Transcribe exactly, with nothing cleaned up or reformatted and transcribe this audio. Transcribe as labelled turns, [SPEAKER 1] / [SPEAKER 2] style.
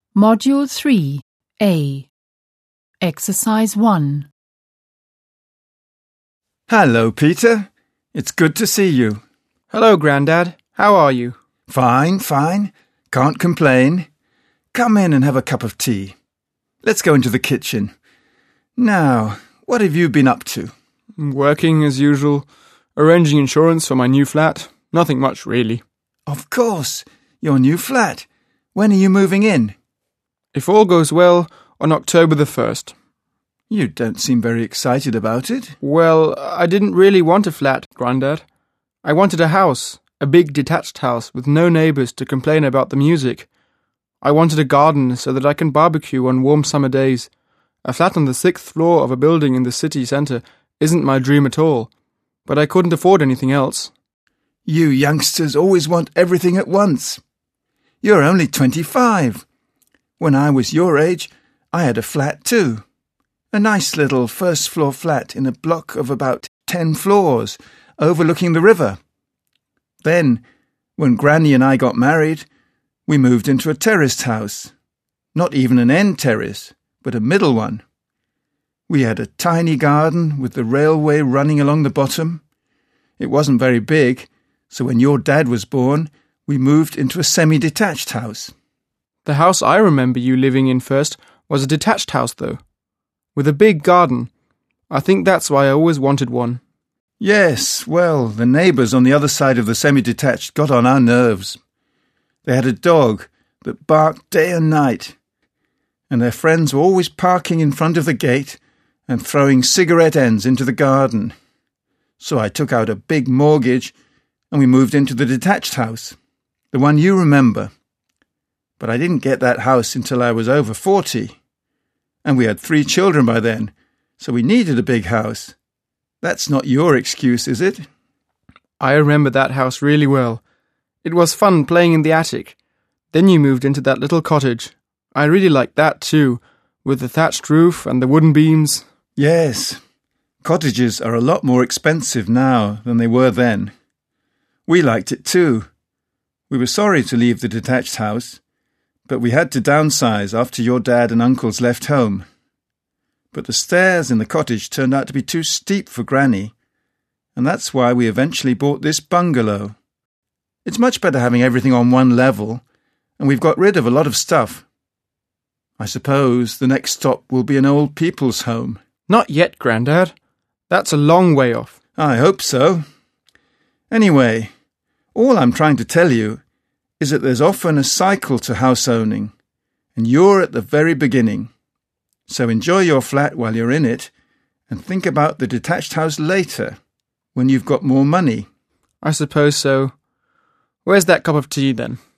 [SPEAKER 1] Module three A. Exercise one.
[SPEAKER 2] Hello, Peter. It's good to see you.
[SPEAKER 3] Hello, Grandad. How are you?
[SPEAKER 2] Fine, fine. Can't complain. Come in and have a cup of tea. Let's go into the kitchen. Now, what have you been up to?
[SPEAKER 3] Working as usual. Arranging insurance for my new flat. Nothing much, really.
[SPEAKER 2] Of course. Your new flat. When are you moving in?
[SPEAKER 3] If all goes well, on October the first.
[SPEAKER 2] You don't seem very excited about it.
[SPEAKER 3] Well, I didn't really want a flat, Grandad. I wanted a house, a big detached house with no neighbours to complain about the music. I wanted a garden so that I can barbecue on warm summer days. A flat on the sixth floor of a building in the city centre isn't my dream at all, but I couldn't afford anything else.
[SPEAKER 2] You youngsters always want everything at once. You're only twenty-five. When I was your age, I had a flat too. A nice little first-floor flat in a block of about ten floors, overlooking the river. Then, when Granny and I got married, we moved into a terraced house. Not even an end terrace, but a middle one. We had a tiny garden with the railway running along the bottom. It wasn't very big, so when your dad was born, we moved into a semi-detached house.
[SPEAKER 3] The house I remember you living in first was a detached house, though, with a big garden. I think that's why I always wanted one.
[SPEAKER 2] Yes, well, the neighbours on the other side of the semi-detached got on our nerves. They had a dog that barked day and night, and their friends were always parking in front of the gate and throwing cigarette ends into the garden. So I took out a big mortgage and we moved into the detached house, the one you remember. But I didn't get that house until I was over forty. And we had three children by then, so we needed a big house. That's not your excuse, is it?
[SPEAKER 3] I remember that house really well. It was fun playing in the attic. Then you moved into that little cottage. I really liked that too, with the thatched roof and the wooden beams.
[SPEAKER 2] Yes, cottages are a lot more expensive now than they were then. We liked it too. We were sorry to leave the detached house, but we had to downsize after your dad and uncles left home. But the stairs in the cottage turned out to be too steep for Granny, and that's why we eventually bought this bungalow. It's much better having everything on one level, and we've got rid of a lot of stuff. I suppose the next stop will be an old people's home.
[SPEAKER 3] Not yet, Grandad. That's a long way off.
[SPEAKER 2] I hope so. Anyway, all I'm trying to tell you is that there's often a cycle to house owning, and you're at the very beginning. So enjoy your flat while you're in it, and think about the detached house later, when you've got more money.
[SPEAKER 3] I suppose so. Where's that cup of tea, then?